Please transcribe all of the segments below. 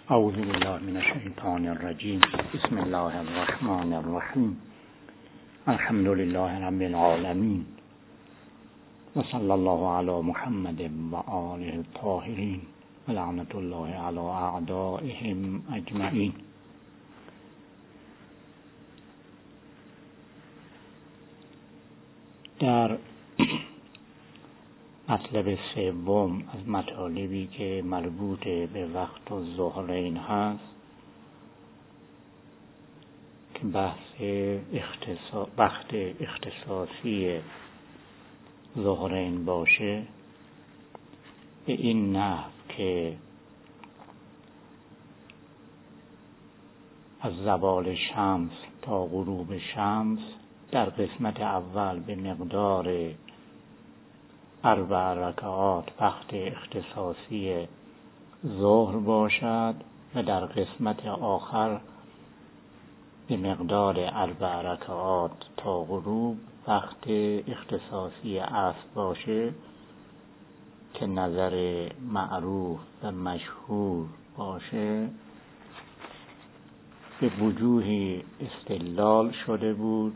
اعوذ بالله من الشیطان الرجیم. بسم الله الرحمن الرحیم. الحمد لله رب العالمین و صلی الله علی محمد و آله الطاهرین و لعنت الله علی اعدائهم اجمعین. در مطلب سوم از مطالبی که مربوط به وقت الظهرین هست که بحث وقت اختصاصی ظهرین باشه، به این نحو که از زوال شمس تا غروب شمس در قسمت اول به مقدار 4 رکعات وقت اختصاصی ظهر باشد و در قسمت آخر به مقدار 4 رکعات تا غروب وقت اختصاصی عصر باشه که نظر معروف و مشهور باشه. به وجوهی استدلال شده بود.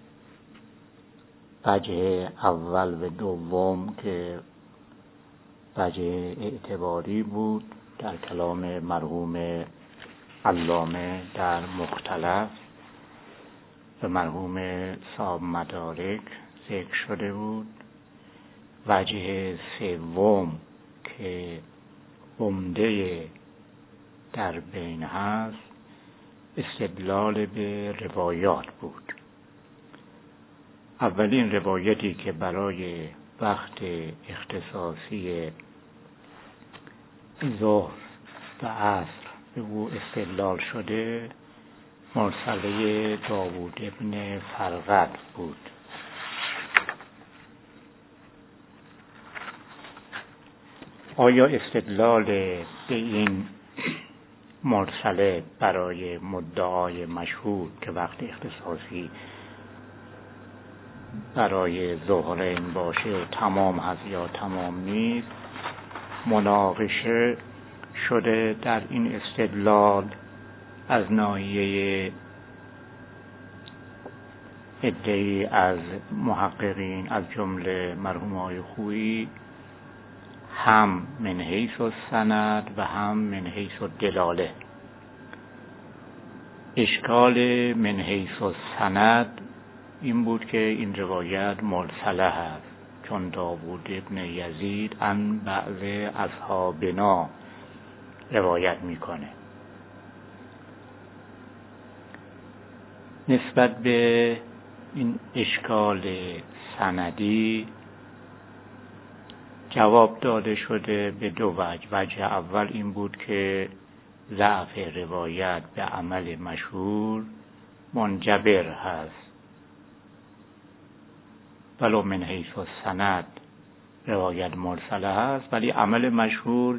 وجه اول و دوم که وجه اعتباری بود در کلام مرحوم علامه در مختلف و مرحوم صاحب مدارک ذکر شده بود. وجه سوم که عمده در بین هست استدلال به روایات بود. اولین روایتی که برای وقت اختصاصی ظهر و عصر به او استدلال شده مرسله داوود ابن فرقد بود. آیا استدلال به این مرسله برای مدعای مشهور که وقت اختصاصی برای ظهرین باشه تمام هست یا تمام نیست؟ مناقشه شده در این استدلال از ناحیه عده‌ای از محققین از جمله مرحوم آقای خویی، هم من حیث السند و هم من حیث الدلاله. اشکال من حیث السند این بود که این روایت مرسله هست، چون داوود ابن یزید عن بعض اصحابنا روایت میکنه. نسبت به این اشکال سندی جواب داده شده به 2 وجه. وجه اول این بود که ضعف روایت به عمل مشهور منجبر هست، ولو من حیث السند روایت مرسله هست، ولی عمل مشهور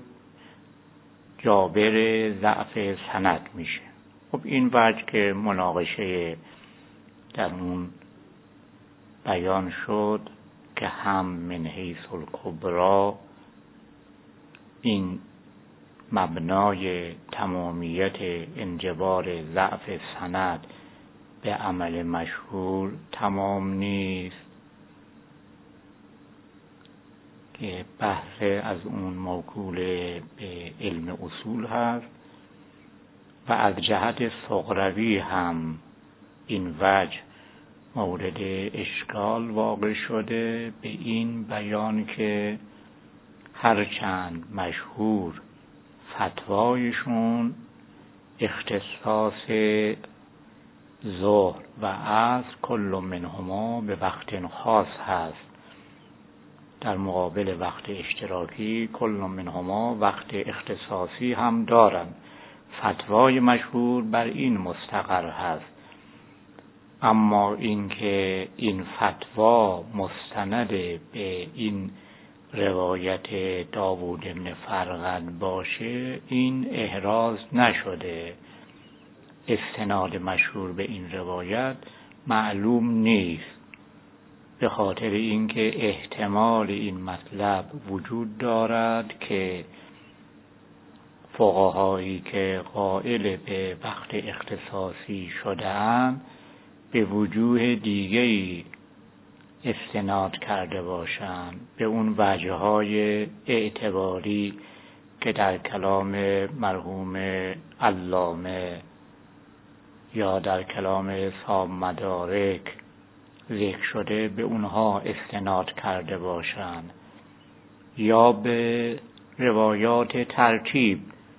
جابر ضعف سند میشه. خب این وجه که مناقشه در اون بیان شد که هم من حیث الکبرا این مبنای تمامیت انجبار ضعف سند به عمل مشهور تمام نیست، که بحث از اون موکول به علم اصول هست، و از جهت صغروی هم این وجه مورد اشکال واقع شده به این بیان که هرچند مشهور فتوایشون اختصاص ظهر و عصر کل منهما به وقت خاص هست، در مقابل وقت اشتراکی کل منهما وقت اختصاصی هم دارن. فتوای مشهور بر این مستقر هست. اما اینکه این فتوا مستند به این روایت داوود بن فرقد باشه این احراز نشده. استناد مشهور به این روایت معلوم نیست، به خاطر اینکه احتمال این مطلب وجود دارد که فقهایی که قائل به وقت اختصاصی شدن به وجوه دیگری استناد کرده باشند، به اون وجه‌های اعتباری که در کلام مرحوم علامه یا در کلام صاحب مدارک ذکر شده به اونها استناد کرده باشند، یا به روایات ترتیب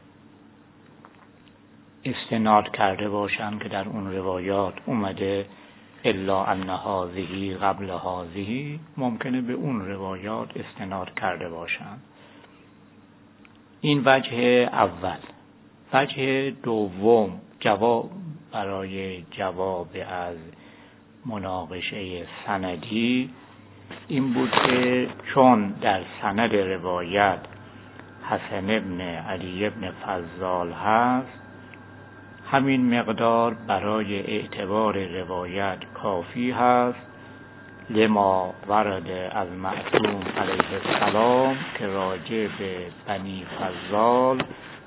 استناد کرده باشند که در اون روایات اومده الا ان هذه قبل هذه، ممکنه به اون روایات استناد کرده باشند. این وجه اول. وجه دوم، جواب برای جواب از مناقشه سندی این بود که چون در سند روایت حسن ابن علی ابن فضال هست، همین مقدار برای اعتبار روایت کافی هست لما ورد از معصوم علیه السلام که راجع به بنی فضال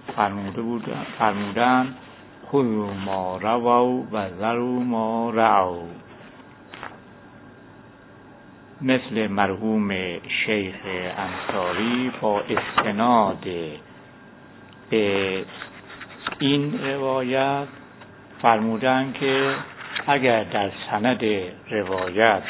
فرمودن خذوا ما رووا و ذروا ما رعوا، مثل مرحوم شیخ انصاری با استناد به این روایت فرمودن که اگر در سند روایت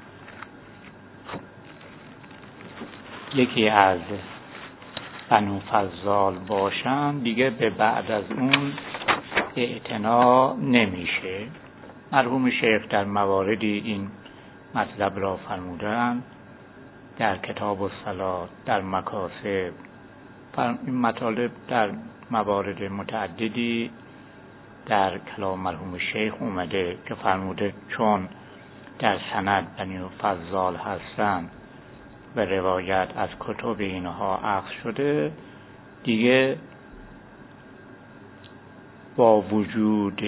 یکی از بنو فضال باشن دیگه به بعد از اون اعتنا نمیشه. مرحوم شیخ در مواردی این مطلب را فرمودن، در کتاب الصلاة، در مکاسب، این مطالب در موارد متعددی در کلام مرحوم شیخ اومده که فرموده چون در سند بنی فضال هستن و روایت از کتب اینها اخذ شده، دیگه با وجود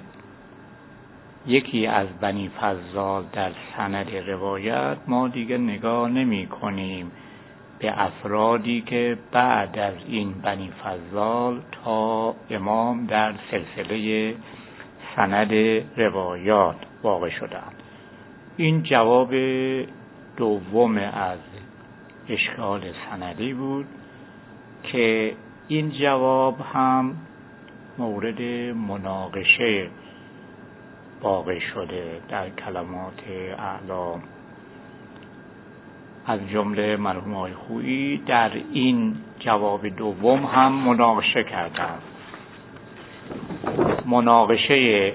یکی از بنی فضال در سند روایت ما دیگه نگاه نمی کنیم به افرادی که بعد از این بنی فضال تا امام در سلسله سند روایات واقع شدند. این جواب دوم از اشکال سندی بود که این جواب هم مورد مناقشه واقع شده در کلمات اعلام، از جمله مرحوم آقای خویی در این جواب دوم هم مناقشه کردند. مناقشه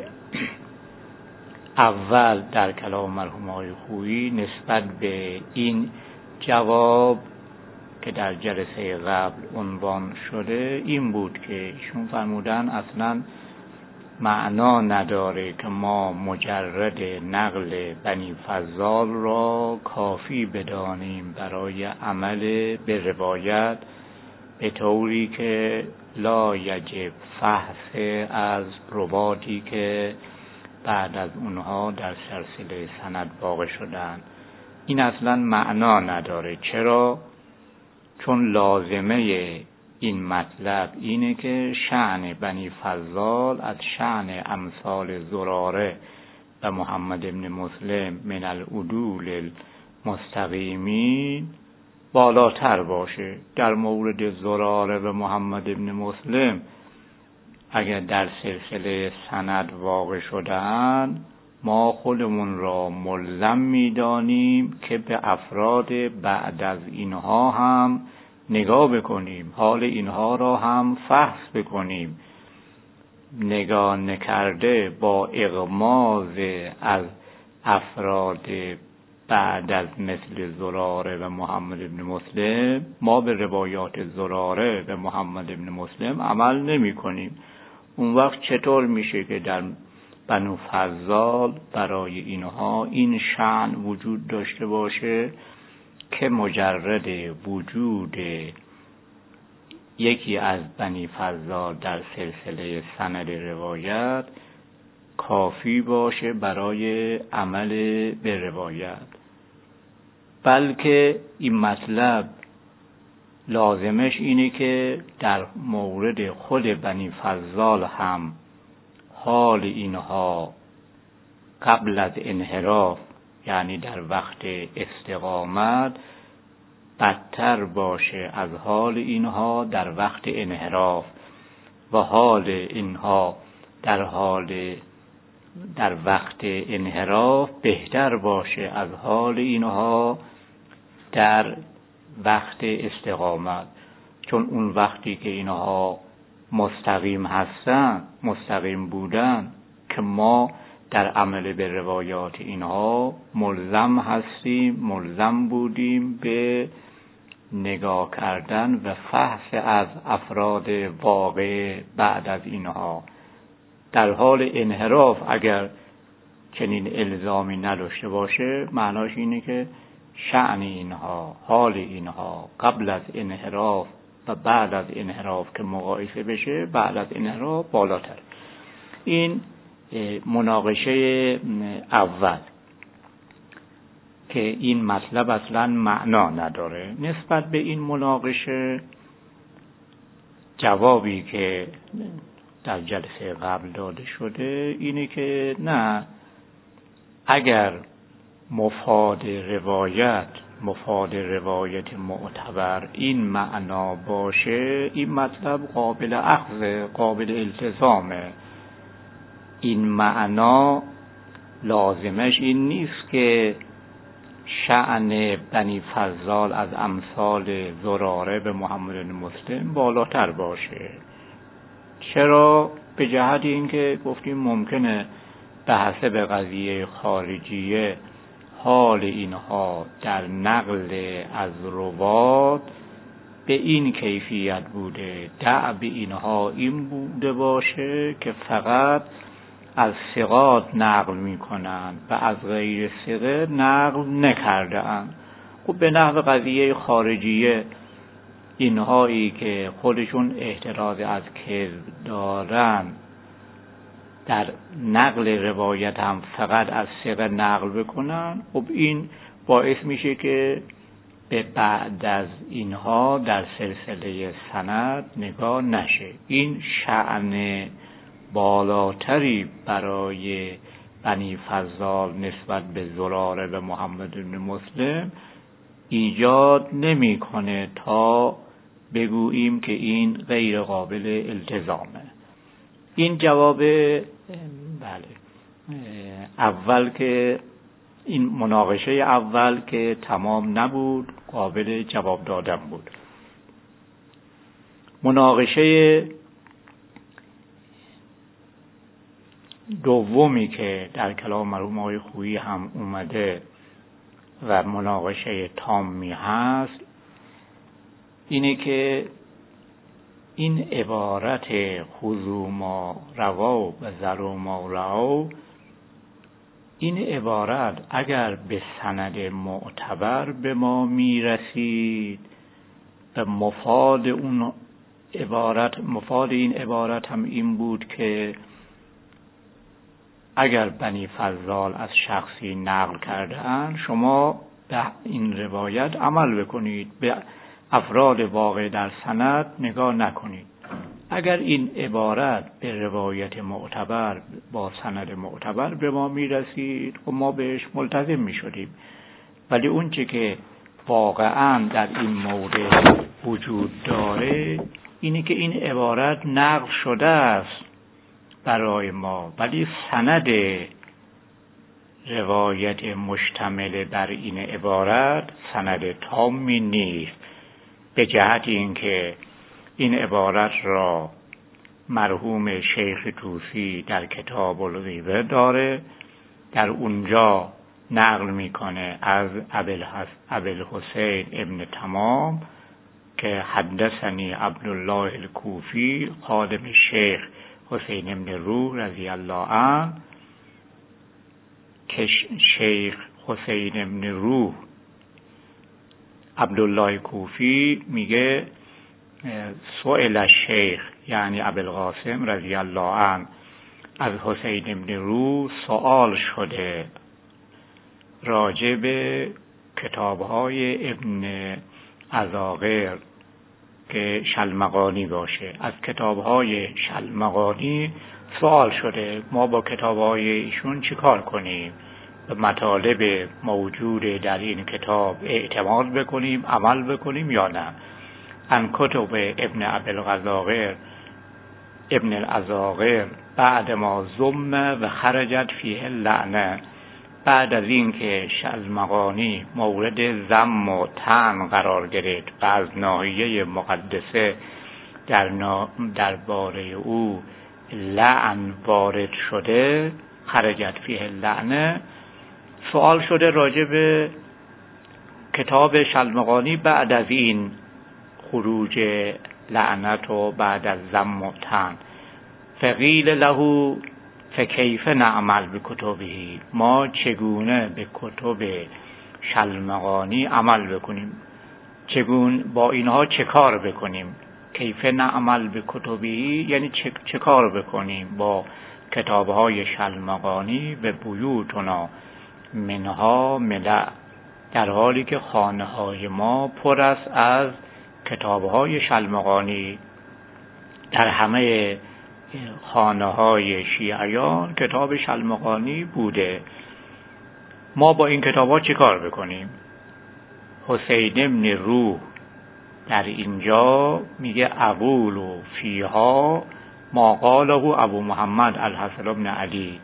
اول در کلام مرحوم آقای خویی نسبت به این جواب که در جلسه قبل عنوان شده این بود که ایشون فرمودن اصلا معنا نداره که ما مجرد نقل بنی فضال را کافی بدانیم برای عمل به روایت، به طوری که لا یجب فحص از رواتی که بعد از اونها در سلسله سند واقع شدن. این اصلا معنا نداره. چرا؟ چون لازمه این مطلب اینه که شأن بنی فضال از شأن امثال زراره و محمد ابن مسلم من العدول المستقیمین بالاتر باشه. در مورد زراره و محمد ابن مسلم اگر در سلسله سند واقع شدن، ما خودمون را ملزم می‌دانیم که به افراد بعد از اینها هم نگاه بکنیم، حال اینها را هم فحص بکنیم. نگاه نکرده با اغماض از افراد بعد از مثل زراره و محمد ابن مسلم ما به روایات زراره و محمد ابن مسلم عمل نمی کنیم. اون وقت چطور میشه که در بنو فضال برای اینها این شأن وجود داشته باشه که مجرد وجود یکی از بنی فضال در سلسله سند روایت کافی باشه برای عمل به روایت، بلکه این مطلب لازمش اینه که در مورد خود بنی فضال هم حال اینها قبل از انحراف، یعنی در وقت استقامت، بدتر باشه از حال اینها در وقت انحراف و حال اینها در وقت انحراف بهتر باشه از حال اینها در وقت استقامت. چون اون وقتی که اینها مستقیم هستن، مستقیم بودن، که ما در عمل به روایات اینها ملزم هستیم، ملزم بودیم به نگاه کردن و فحص از افراد واقع بعد از اینها. در حال انحراف اگر چنین الزامی نداشته باشه، معناش اینه که شأن اینها، حال اینها قبل از انحراف و بعد از انحراف که مقایسه بشه، بعد از انحراف بالاتر. این مناقشه اول که این مطلب اصلا معنا نداره. نسبت به این مناقشه جوابی که در جلسه قبل داده شده اینه که نه، اگر مفاد روایت معتبر این معنا باشه، این مطلب قابل اخذ، قابل التزامه. این معنا لازمش این نیست که شأن بنی فضال از امثال زراره به محمد بن مسلم بالاتر باشه. چرا؟ به جهت اینکه گفتیم ممکنه به حسب قضیه خارجیه حال اینها در نقل از روات به این کیفیت بوده، دأب اینها این بوده باشه که فقط از ثقات نقل میکنن و از غیر ثقه نقل نکردن. خب به نحو قضیه خارجیه اینهایی که خودشون احتراز از کذب دارن در نقل روایت هم فقط از ثقه نقل بکنن، خب این باعث میشه که به بعد از اینها در سلسله سند نگاه نشه. این شأن بالاتری برای بنی فضال نسبت به زراره و محمد بن مسلم ایجاد نمیکنه تا بگوییم که این غیر قابل التزامه. این جواب اول که این مناقشه اول که تمام نبود، قابل جواب دادن بود. مناقشه دومی که در کلام مرحوم آقای خویی هم اومده و مناقشه تامی هست اینه که این عبارت خذوا ما روا و ذروا ما رعوا، این عبارت اگر به سند معتبر به ما میرسید و مفاد این عبارت هم این بود که اگر بنی فضال از شخصی نقل کرده‌اند، شما به این روایت عمل بکنید، به افراد واقع در سند نگاه نکنید. اگر این عبارت به روایت معتبر با سند معتبر به ما میرسید و ما بهش ملتزم میشدیم. ولی اون چه که واقعا در این مورد وجود داره اینه که این عبارت نقل شده است برای ما، ولی سند روایت مشتمل بر این عبارت سند تامی نیست، به جهت اینکه این عبارت را مرحوم شیخ طوسی در کتاب الغیبه داره، در اونجا نقل میکنه از ابوالحسین ابن تمام که حدثنی عبدالله الکوفی خادم شیخ حسین ابن روح رضی الله عنه، که شیخ حسین ابن روح عبدالله کوفی میگه سئل الشیخ یعنی ابوالقاسم رضی الله عنه از حسین ابن روح سوال شده راجع به کتاب‌های ابن عزاغر که شلمغانی باشه. از کتاب‌های شلمغانی سوال شده ما با کتاب‌های ایشون چیکار کنیم؟ به مطالب موجود در این کتاب اعتماد بکنیم، عمل بکنیم یا نه؟ ان کتب ابن الازاغر بعد ما ضم و خرجت فیه اللعنه، بعد از این که شلمغانی مورد ذم و طعن قرار گرفت و از ناحیه مقدسه درباره او لعن وارد شده، خرجت فیه اللعنه، سوال شده راجع به کتاب شلمغانی بعد از این خروج لعنت و بعد از ذم و طعن. فقیل له فکیف نعمل بکتبه، ما چگونه به کتب شلمغانی عمل بکنیم، چگونه با اینها چه کار بکنیم؟ کیف نعمل بکتبه یعنی چه کار بکنیم با کتابهای شلمغانی و بیوتنا منها ملأ، در حالی که خانه‌های ما پر است از کتابهای شلمغانی. در همه خانه‌های شیعیان کتاب شلمغانی بوده. ما با این کتاب‌ها چه کار بکنیم؟ حسین ابن روح در اینجا میگه اقول فیها ما قاله ابو محمد الحسن ابن علی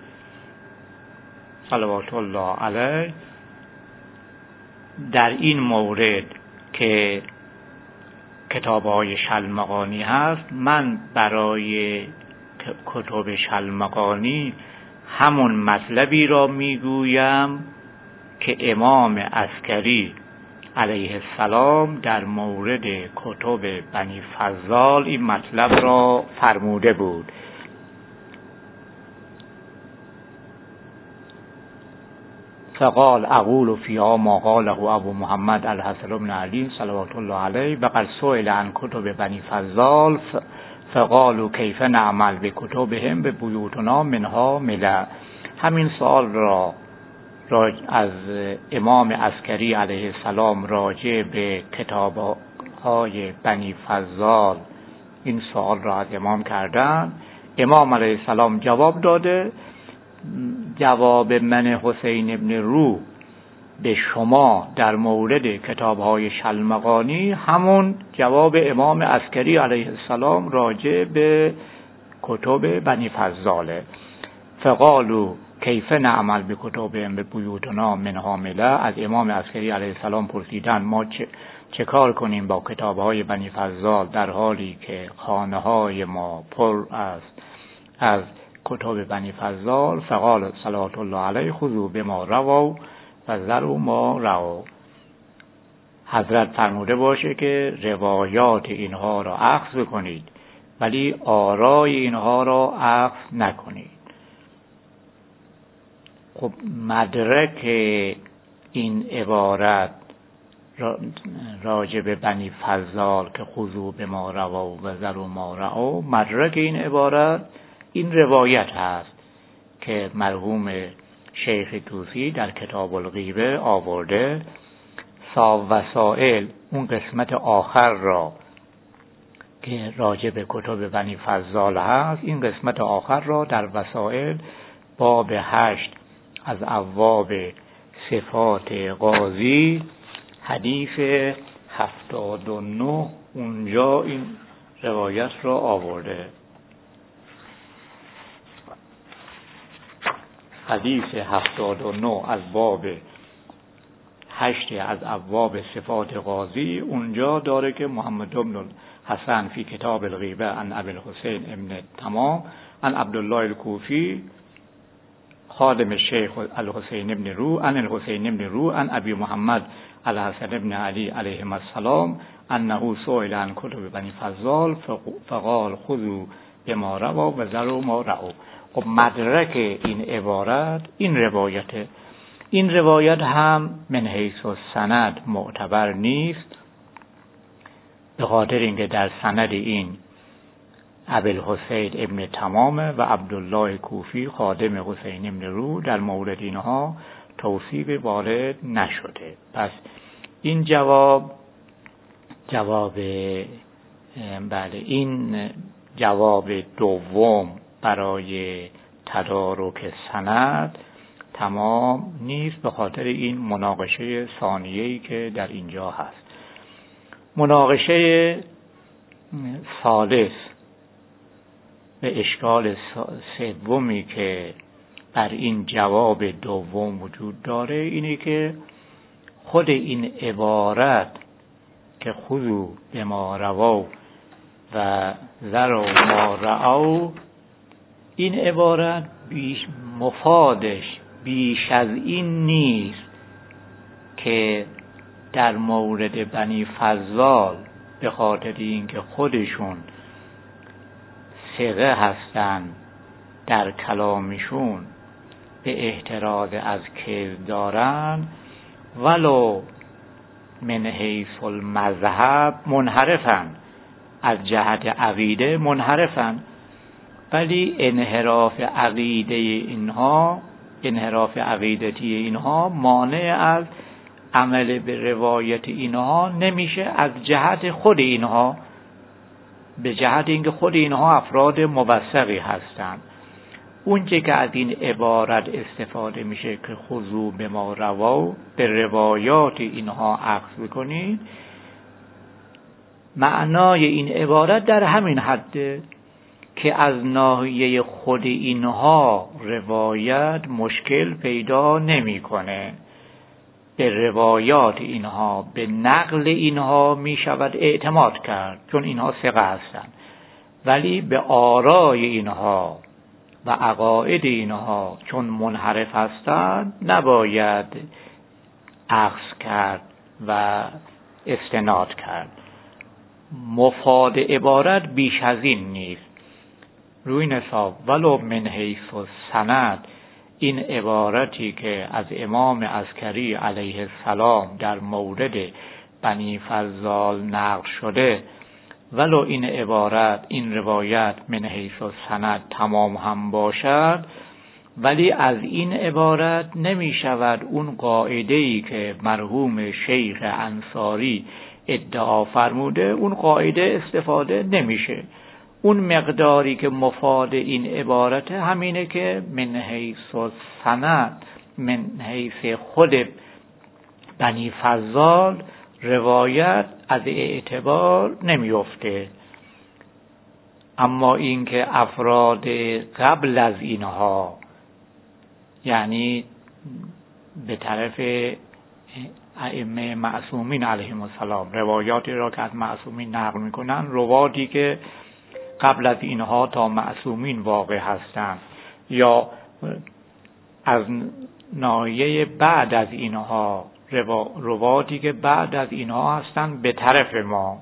صلوات الله علیه، در این مورد که کتاب‌های شلمغانی هست، من برای کتب شلمغانی همون مطلبی را میگویم که امام عسکری علیه السلام در مورد کتب بنی فضال این مطلب را فرموده بود. فقال اقول فیها ما قاله ابو محمد الحسن بن علی صلوات الله علیه و قد سئل عن کتب بنی فضال فقالوا کیف نعمل بکتبهم ببیوتنا منها ملأ. همین سوال را از امام عسکری علیه السلام راجع به کتاب‌های بنی فضال این سوال را از امام کردن. امام علیه السلام جواب داده. جواب من حسین ابن روح به شما در مورد کتاب‌های شلمغانی همون جواب امام عسکری علیه السلام راجع به کتب بنی فضاله. فقالوا کیف نعمل بکتبهم ببیوتنا منها ملأ، از امام عسکری علیه السلام پرسیدن ما چه کار کنیم با کتاب‌های بنی فضال در حالی که خانه‌های ما پر است از کتب بنی فضال. فقال صلوات الله علیه خذوا بما رووا و ذروا ما روا. حضرت فرموده باشه که روایات اینها را اخذ بکنید ولی آرای اینها را اخذ نکنید. خب مدرک این عبارت راجع به بنی فضال که خذوا بما روا و ذروا ما روا، مدرک این عبارت این روایت هست که مرحوم شیخ طوسی در کتاب الغیبه آورده. وسائل اون قسمت آخر را که راجع به کتب بنی فضال هست، این قسمت آخر را در وسائل باب 8 از ابواب صفات قاضی حدیث 79 اونجا این روایت را آورده. حدیث 79 از باب 8 از ابواب صفات قاضی اونجا داره که محمد بن حسن فی کتاب الغیبه عن ابی الحسین ابن تمام عن عبدالله الکوفی خادم الشیخ الحسین ابن روح عن الحسین ابن روح عن ابی محمد الحسن ابن علی علیهم السلام انه سئل عن کتب بنی فضال فقال خذوا بما روا و ذروا ما روا. خب مدرک این عبارت این روایته. این روایت هم من حیث السند معتبر نیست، به خاطر اینکه در سند این ابوالحسین ابن تمامه و عبدالله کوفی خادم حسین ابن روح، در مورد اینها توصیف وارد نشده. پس این جواب بله، این جواب دوم برای تدارک سند تمام نیست به خاطر این مناقشه ثانیه‌ای که در اینجا هست. مناقشه ثالث به اشکال سومی که بر این جواب دوم وجود داره اینه که خود این عبارت که خذوا بما روا و ذروا ما رعوا، این عبارت مفادش بیش از این نیست که در مورد بنی فضال به خاطر اینکه خودشون ثقه هستن در کلامشون به احتراز از کذب دارن، ولو من حیث المذهب منحرفن، از جهت عقیده منحرفن، ولی انحراف عقیدتی اینها مانع از عمل به روایت اینها نمیشه، از جهت خود اینها، به جهت اینکه خود اینها افراد موثقی هستند. اونچه که از این عبارت استفاده میشه که خذوا بما روا، به روایات اینها اخذ کنید، معنای این عبارت در همین حده که از ناحیه خود اینها روایت مشکل پیدا نمیکنه. به روایات اینها، به نقل اینها می شود اعتماد کرد چون اینها ثقه هستند، ولی به آرای اینها و عقاید اینها چون منحرف هستند نباید اخذ کرد و استناد کرد. مفاد عبارت بیش از این نیست. روی نصاب ولو من حیث السند، این عبارتی که از امام عسکری علیه السلام در مورد بنی فضال نقل شده، ولو این عبارت، این روایت من حیث السند تمام هم باشد، ولی از این عبارت نمی شود اون قاعده‌ای که مرحوم شیخ انصاری ادعا فرموده، اون قاعده استفاده نمیشه. اون مقداری که مفاد این عبارت همینه که من حیث السند، من حیث خود بنی فضال روایت از اعتبار نمیفته. اما اینکه افراد قبل از اینها، یعنی به طرف ائمه معصومین علیهم السلام، روایاتی را که از معصومین نقل میکنن، رواتی که قبل از اینها تا معصومین واقع هستند، یا از ناحیه بعد از اینها رواتی که بعد از اینها هستند به طرف ما،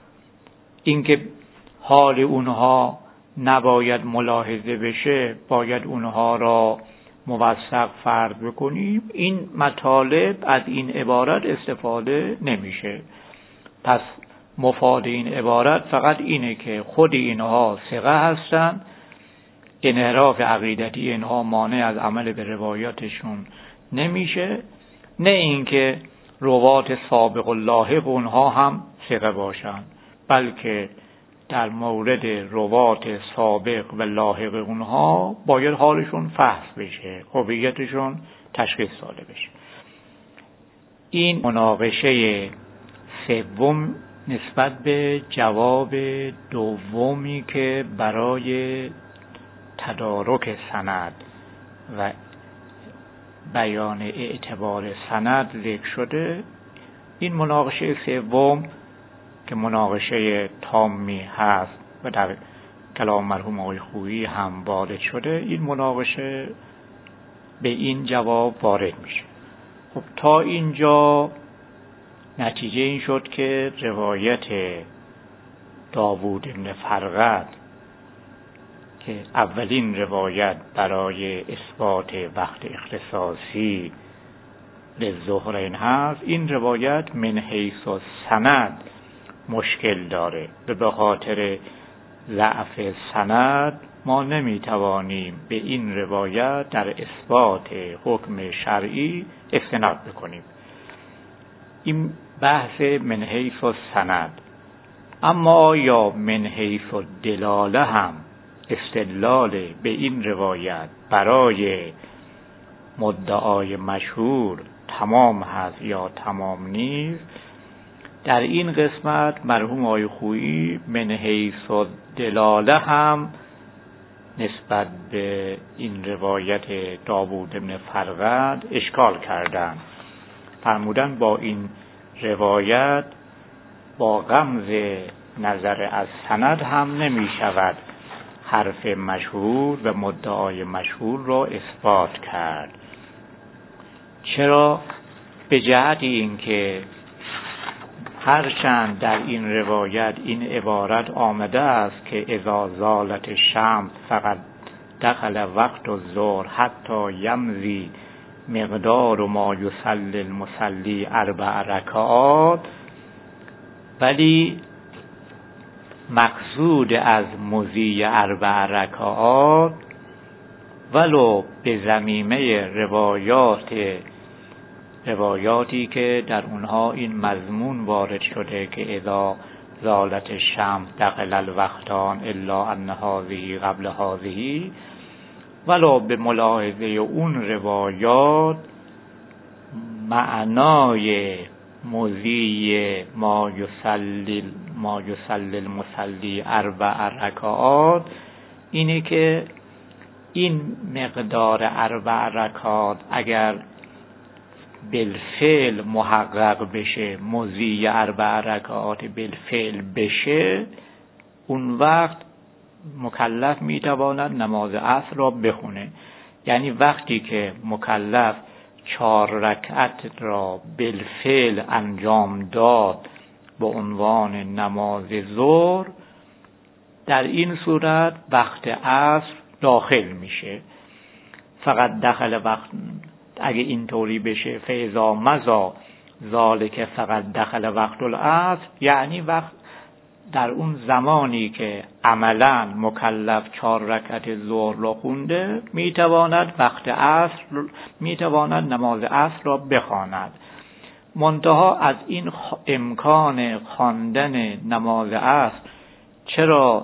اینکه حال اونها نباید ملاحظه بشه، باید اونها را موثق فرض بکنیم، این مطالب از این عبارت استفاده نمیشه. پس مفاد این عبارت فقط اینه که خود اینها ثقه هستند، انحراف عقیدتی اینها مانع از عمل به روایاتشون نمیشه، نه اینکه روات سابق و لاحق اونها هم ثقه باشند، بلکه در مورد روات سابق و لاحق اونها باید حالشون فحص بشه، هویتشون تشخیص داده بشه. این مناقشه سوم نسبت به جواب دومی که برای تدارک سند و بیان اعتبار سند ذکر شده. این مناقشه سوم که مناقشه تامی هست و در کلام مرحوم آقای خویی هم وارد شده، این مناقشه به این جواب وارد میشه. خب تا اینجا نتیجه این شد که روایت داوود بن فرقد که اولین روایت برای اثبات وقت اختصاصی للظهرین هست، این روایت من حیث السند مشکل داره و به خاطر ضعف سند ما نمیتوانیم به این روایت در اثبات حکم شرعی استناد بکنیم. این بحث من حیث السند. اما آیا من حیث الدلاله هم استدلال به این روایت برای مدعای مشهور تمام هست یا تمام نیست؟ در این قسمت مرحوم آقای خویی من حیث الدلاله هم نسبت به این روایت داوود بن فرقد اشکال کردند. فرمودن با این روایت با غمز نظر از سند هم نمی شود حرف مشهور و مدعای مشهور را اثبات کرد. چرا؟ به جهت اینکه هرچند در این روایت این عبارت آمده است که اذا زالت الشمس فقط دخل وقت الظهر حتی یمضی مقدار ما یصلی المصلی 4 رکعات، ولی مقصود از مضی 4 رکعات ولو به ضمیمه روایاتی که در اونها این مضمون وارد شده که اذا زالت الشمس دخل الوقتان الا ان هذه قبل هذه، ولو به ملاحظه اون روایات معنای مضی ما یصلی المصلی 4 رکعات اینه که این مقدار 4 رکعات اگر بالفعل محقق بشه، مضی 4 رکعات بالفعل بشه، اون وقت مکلف میتواند نماز عصر را بخونه. یعنی وقتی که مکلف 4 رکعت را بالفعل انجام داد به عنوان نماز ظهر، در این صورت وقت عصر داخل میشه. فقط دخل وقت، اگه اینطوری بشه فاذا مضی ذالک فقط دخل وقت العصر، یعنی وقت در اون زمانی که عملا مکلف 4 رکعت ظهر را خونده میتواند وقت عصر، میتواند نماز عصر را بخواند. منتها از این امکان خواندن نماز عصر چرا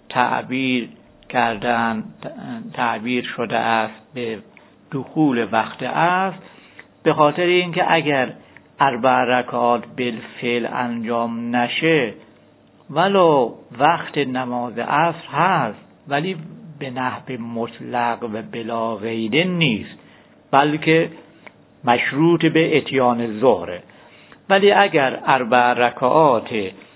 تعبیر شده است به دخول وقت عصر؟ به خاطر اینکه اگر 4 رکعات بالفعل انجام نشه ولو وقت نماز عصر هست ولی به نحو مطلق و بلا قید نیست، بلکه مشروط به اتیان ظهره. ولی اگر 4 رکعات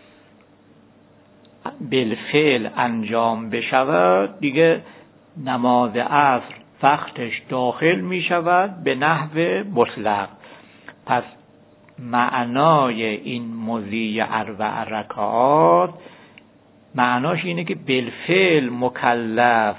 بالفعل انجام بشود دیگه نماز عصر وقتش داخل می شود به نحو مطلق. پس معنای این مضی 4 رکعات معناش اینه که بالفعل مکلف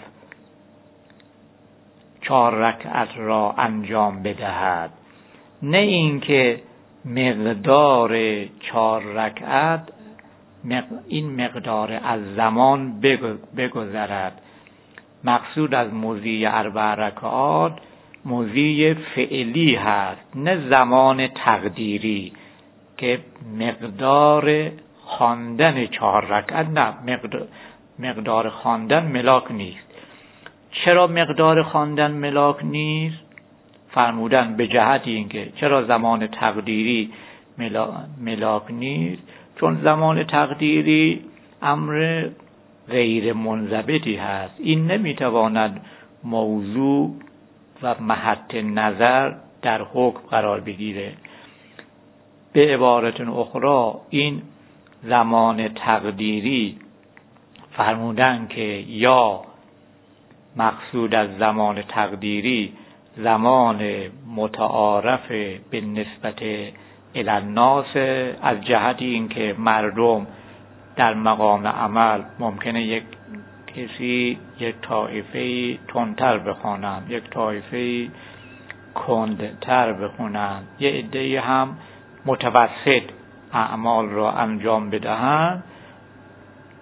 4 رکعت را انجام بدهد، نه اینکه مقدار 4 رکعت این مقدار از زمان بگذرد. مقصود از مضی 4 رکعات مضی فعلی هست، نه زمان تقدیری که مقدار خواندن 4 رکعت، نه مقدار خواندن ملاک نیست. چرا مقدار خواندن ملاک نیست؟ فرمودن به جهت اینکه چرا زمان تقدیری ملاک نیست؟ چون زمان تقدیری امر غیر منضبطی هست، این نمیتواند موضوع و محط نظر در حکم قرار بگیره. به عبارت اخرى این زمان تقدیری فرمودن که یا مقصود از زمان تقدیری زمان متعارف به نسبت الی الناس، از جهت اینکه مردم در مقام عمل ممکنه یک طایفه تندتر بخوانند، یک طایفه کندتر بخوانند، یه عده‌ای هم متوسط اعمال را انجام بدهند.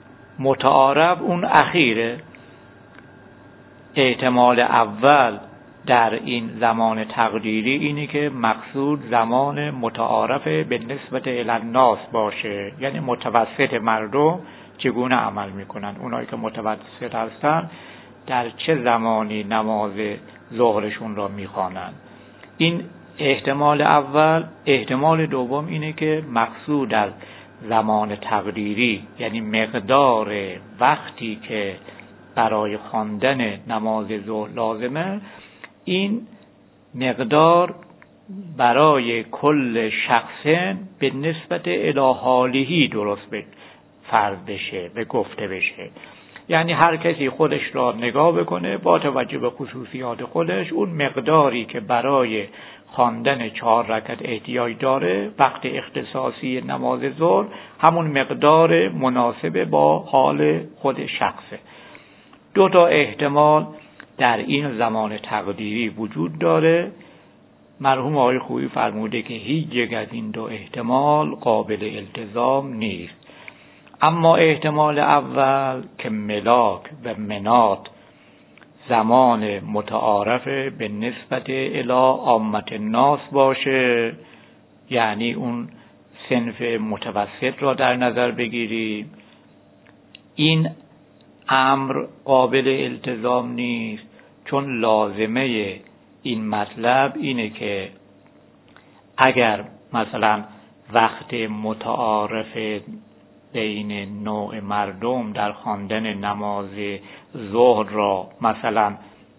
متعارف اون اخیره، احتمال اول در این زمان تقدیری اینه که مقصود زمان متعارف به نسبت الناس باشه، یعنی متوسط مردم چگونه عمل میکنن، اونایی که متوسط هستن در چه زمانی نماز ظهرشون را میخوانن. این احتمال اول. احتمال دوم اینه که مقصود از زمان تقدیری یعنی مقدار وقتی که برای خواندن نماز ظهر لازمه، این مقدار برای کل شخص به نسبت الی حاله درست فرض بشه و گفته بشه. یعنی هر کسی خودش را نگاه بکنه با توجه به خصوصیات خودش، اون مقداری که برای خواندن 4 رکعت احتیاج داره وقت اختصاصی نماز ظهر، همون مقدار مناسب با حال خود شخصه. 2 تا احتمال در این زمان تقدیری وجود داره. مرحوم آقای خویی فرموده که هیچ یک از این 2 احتمال قابل التزام نیست. اما احتمال اول که ملاک و منات زمان متعارف به نسبت الی عامة الناس باشه، یعنی اون صنف متوسط را در نظر بگیریم، این امر قابل التزام نیست، چون لازمه این مطلب اینه که اگر مثلا وقت متعارف بین نوع مردم در خواندن نماز ظهر را مثلا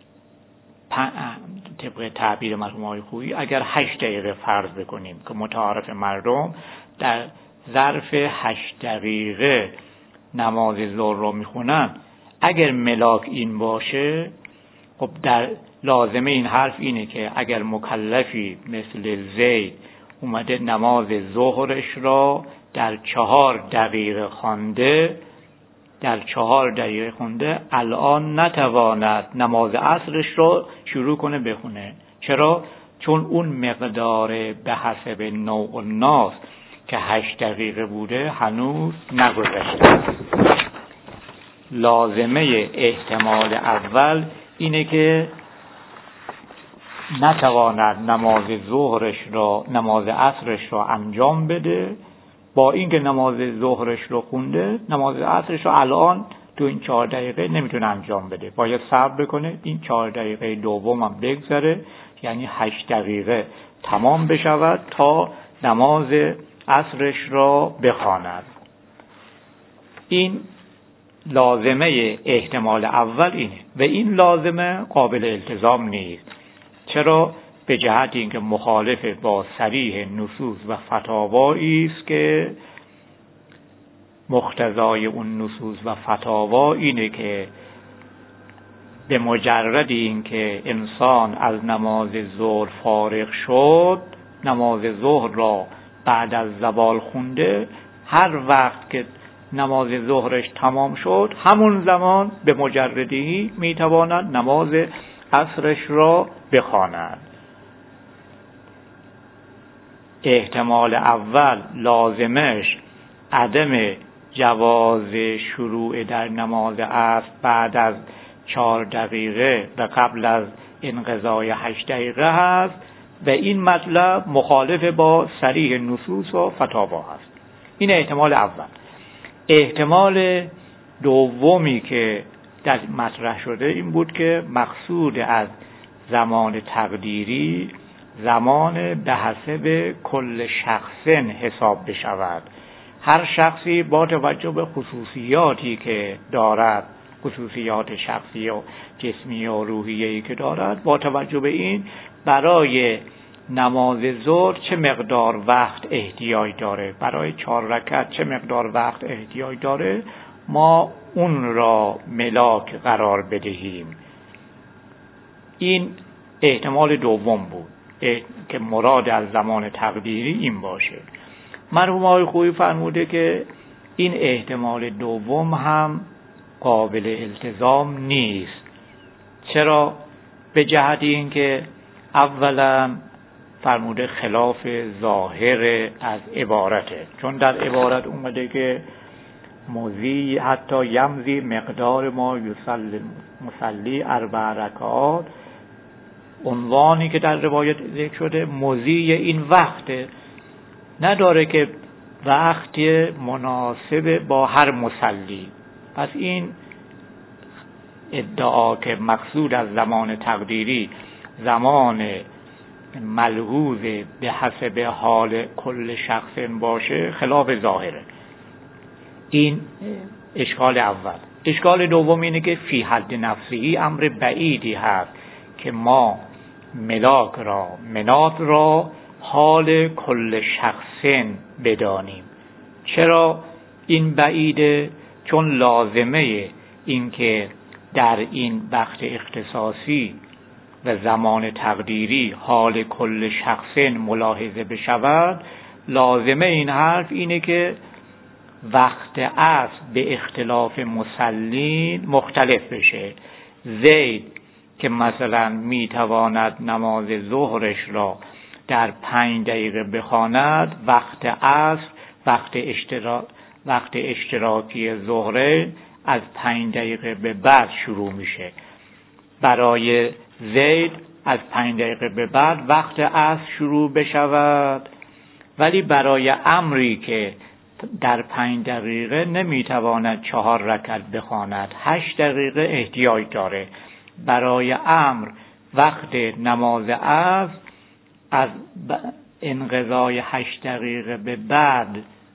طبق تعبیر مرحوم آقای خویی اگر 8 دقیقه فرض بکنیم که متعارف مردم در ظرف 8 دقیقه نماز ظهر را میخونن، اگر ملاک این باشه، خب در لازمه این حرف اینه که اگر مکلفی مثل زید اومده نماز ظهرش را در 4 دقیقه خونده، الان نتواند نماز عصرش را شروع کنه بخونه. چرا؟ چون اون مقدار به حسب نوع الناس که 8 دقیقه بوده هنوز نگذشته. لازمه احتمال اول اینه که نتواند نماز عصرش را انجام بده، با اینکه نماز ظهرش رو خونده، نماز عصرش رو الان تو این 4 دقیقه نمیتونه انجام بده، باید صبر بکنه این 4 دقیقه دوم هم بگذره، یعنی 8 دقیقه تمام بشود تا نماز عصرش را بخواند. این لازمه احتمال اول اینه و این لازمه قابل التزام نیست. چرا؟ به جهت اینکه مخالف با صریح نصوص و فتاوایی است که مقتضای اون نصوص و فتاوا اینه که به مجرد اینکه انسان از نماز ظهر فارغ شد، نماز ظهر را بعد از زوال خونده، هر وقت که نماز ظهرش تمام شد همون زمان به مجردی میتواند نماز عصرش را بخواند. احتمال اول لازمش عدم جواز شروع در نماز عصر بعد از 4 دقیقه و قبل از انقضای 8 دقیقه هست و این مطلب مخالف با صریح نصوص و فتاوا هست. این احتمال اول. احتمال دومی که در مطرح شده این بود که مقصود از زمان تقدیری زمان به حسب کل شخص حساب بشود. هر شخصی با توجه به خصوصیاتی که دارد، خصوصیات شخصی و جسمی و روحیه‌ای که دارد، با توجه به این برای نماز ظهر چه مقدار وقت احتیاج داره، برای 4 رکعت چه مقدار وقت احتیاج داره، ما اون را ملاک قرار بدهیم. این احتمال دوم بود که مراد از زمان تقدیری این باشه. مرحوم آقای خویی فرموده که این احتمال دوم هم قابل التزام نیست. چرا؟ به جهت اینکه اولا فرموده خلاف ظاهر از عبارته، چون در عبارت اومده که مضی حتی یمضی مقدار ما یصلی مصلی 4 رکعات عنوانی که در روایت ذکر شده مضی این وقت، نداره که وقت مناسب با هر مصلی. پس این ادعا که مقصود از زمان تقدیری زمان ملحوظ به حسب حال کل شخص باشه خلاف ظاهره. این اشکال اول. اشکال دوم اینه که فی حد نفسی امر بعیدی هست که ما ملاک را منات را حال کل شخص بدانیم. چرا این بعیده؟ چون لازمه این که در این وقت اختصاصی و زمان تقدیری حال کل شخص ملاحظه بشود، لازمه این حرف اینه که وقت عصر به اختلاف مصلین مختلف بشه. زید که مثلا میتواند نماز ظهرش را در 5 دقیقه بخواند، وقت عصر وقت اشتراکی ظهر از 5 دقیقه به بعد شروع میشه. برای زید از 5 دقیقه به بعد وقت عصر شروع بشود، ولی برای عمری که در 5 دقیقه نمیتواند 4 رکعت بخواند، 8 دقیقه احتیاج داره. برای عمر وقت نماز عصر از انقضای 8 دقیقه به بعد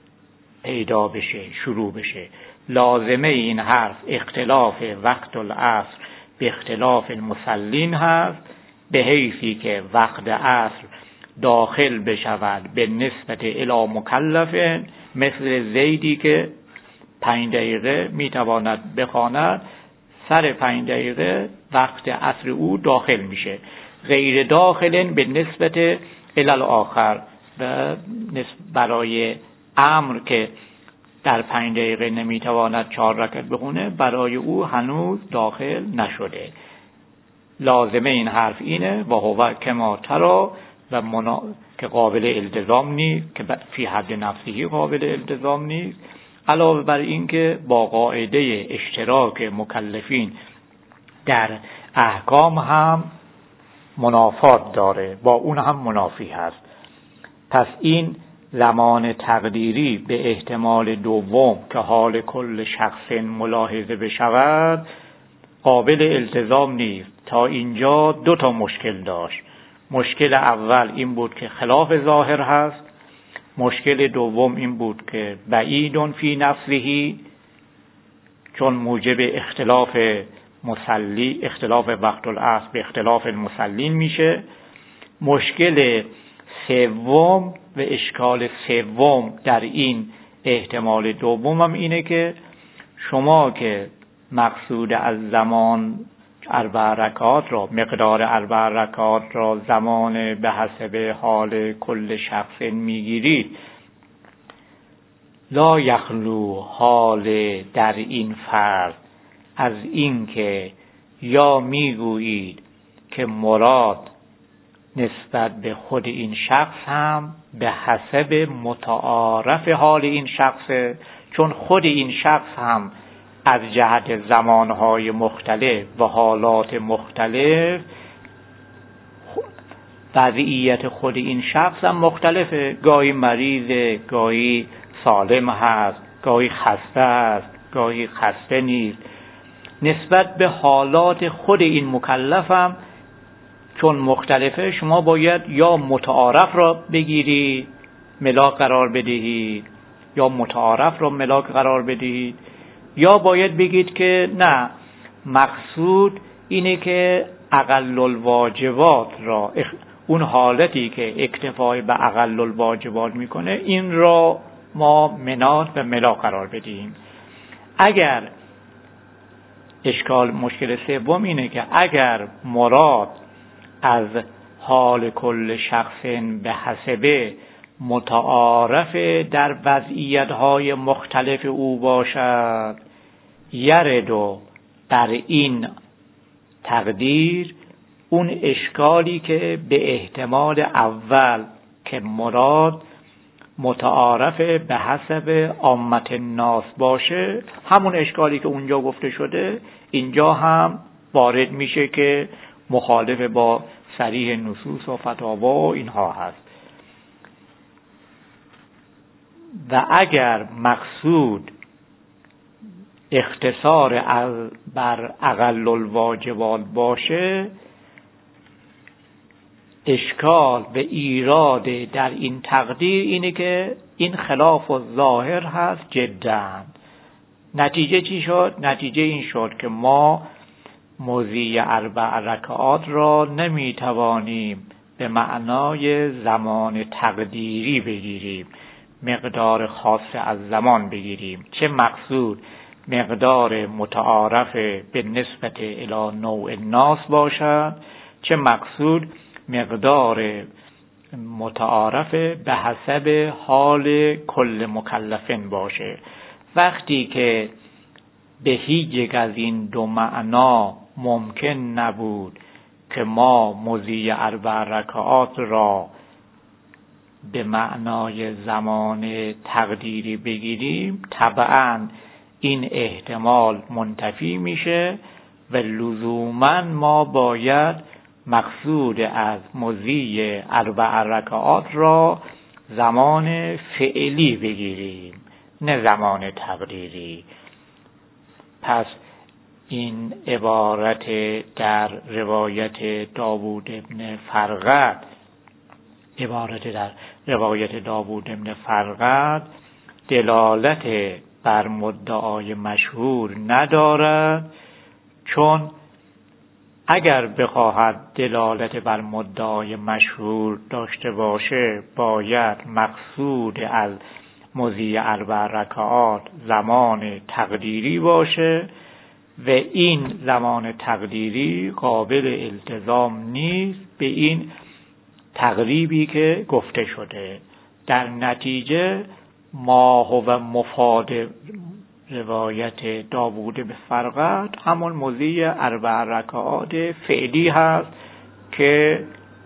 پیدا بشه، شروع بشه. لازمه این حرف اختلاف وقت العصر به اختلاف المصلین هست، به حیثی که وقت عصر داخل بشود به نسبت الی مکلف، مثل زیدی که 5 دقیقه میتواند بخواند، سر 5 دقیقه وقت عصر او داخل میشه. غیر داخلن به نسبت الی الاخر، و برای امر که در 5 دقیقه نمیتواند 4 رکعت بخونه، برای او هنوز داخل نشده. لازمه این حرف اینه و هو کما ترا، و که قابل التزام نیست، که فی حد نفسی قابل التزام نیست. علاوه بر این که با قاعده اشتراک مکلفین در احکام هم منافات داره، با اون هم منافی هست. پس این زمان تقدیری به احتمال دوم که حال کل شخص ملاحظه بشود قابل التزام نیست. تا اینجا 2 مشکل داشت. مشکل اول این بود که خلاف ظاهر هست. مشکل دوم این بود که بعیدون فی نفسه، چون موجب اختلاف مصلی، اختلاف وقت العصر به اختلاف المصلین میشه. مشکل سوم و اشکال سوم در این احتمال دوم هم اینه که شما که مقصود از زمان 4 رکعات را، مقدار 4 رکعات را زمان به حسب حال کل شخص میگیرید، لا یخلو حال در این فرض از این که یا میگویید که مراد نسبت به خود این شخص هم به حسب متعارف حال این شخص، چون خود این شخص هم از جهت زمانهای مختلف و حالات مختلف وضعیت خود این شخص هم مختلفه. گاهی مریضه، گاهی سالم هست، گاهی خسته است، گاهی خسته نیست. نسبت به حالات خود این مکلف هم چون مختلفه، شما باید یا متعارف را بگیرید ملاک قرار بدهید، یا متعارف را ملاک قرار بدهید، یا باید بگید که نه، مقصود اینه که اقل الواجبات را، اون حالتی که اکتفای به اقل الواجبات میکنه، این را ما منات و ملاک قرار بدیم. اگر مشکل سوم اینه که اگر مراد از حال کل شخص به حسب متعارف در وضعیت‌های مختلف او باشد، یردو در این تقدیر اون اشکالی که به احتمال اول که مراد متعارف به حسب عامت الناس باشه، همون اشکالی که اونجا گفته شده اینجا هم وارد میشه که مخالف با صریح نصوص و فتاوا اینها هست. و اگر مقصود اختصار بر اقل الواجبات باشه، اشکال و ایراد در این تقدیر اینه که این خلاف الظاهر هست جدا. نتیجه چی شد؟ نتیجه این شد که ما مضی 4 رکعات را نمیتوانیم به معنای زمان تقدیری بگیریم، مقدار خاص از زمان بگیریم، چه مقصود مقدار متعارف به نسبت الی نوع الناس باشد، چه مقصود مقدار متعارف به حسب حال کل مکلفین باشه. وقتی که به هیچ یک از این دو معنا ممکن نبود که ما مضی 4 رکعات را به معنای زمان تقدیری بگیریم، طبعاً این احتمال منتفی میشه و لزوماً ما باید مقصود از مضی 4 رکعات را زمان فعلی بگیریم، نه زمان تقدیری. پس این عبارت در روایت داوود ابن فرقد دلالت بر مدعای مشهور ندارد، چون اگر بخواهد دلالت بر مدعای مشهور داشته باشه باید مقصود از مضی 4 رکعات زمان تقدیری باشه و این زمان تقدیری قابل التزام نیست به این تقریبی که گفته شده. در نتیجه ما هو مفاد روایت داوود به فرقد همون مضی 4 رکعات فعلی هست که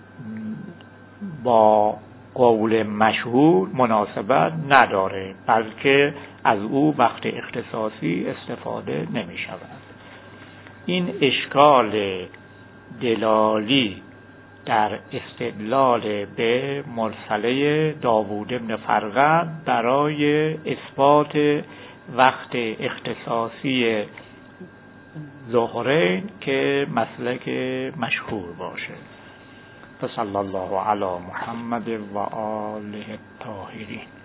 با قول مشهور مناسبت نداره، بلکه از او وقت اختصاصی استفاده نمی شود. این اشکال دلالی در استدلال به مرسله داوود بن فرقد برای اثبات وقت اختصاصی ظهرین که مسلک مشهور باشه. صلی الله علی محمد و آله الطاهرین.